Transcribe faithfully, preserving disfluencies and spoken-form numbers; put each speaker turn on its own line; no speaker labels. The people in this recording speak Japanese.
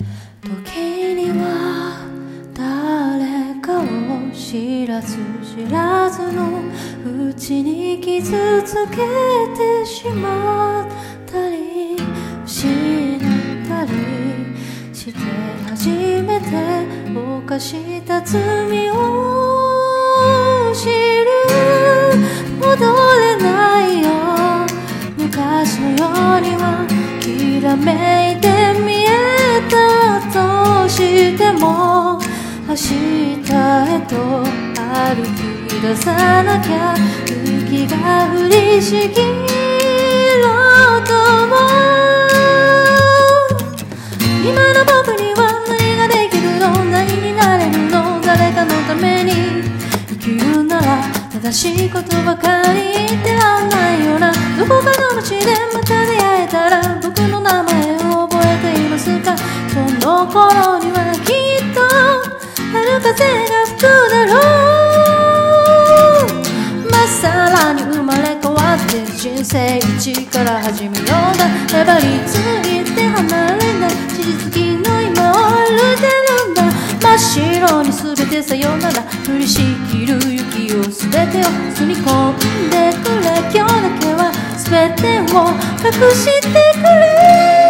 時には誰かを知らず知らずのうちに傷つけてしまったり失ったりして初めて犯した罪を知る。戻れないよ昔のようにはきらめいて見えたとしても明日へと歩き出さなきゃ雪が降りしきろうとも今の僕には何ができるの何になれるの誰かのために生きるなら正しいことばかり言ってらんないよな。どこかの街でまた出会えたら僕の名前を覚えていますか。その頃にはきっと春風が吹くだろう。まっさらに生まれ変わって人生一から始めようだ。粘りついて離れない地続きの今を歩いてるんだ。真っ白に全てさよなら降りしきる雪を全てを包み込んでくれ。今日だけは全てを隠してくれ。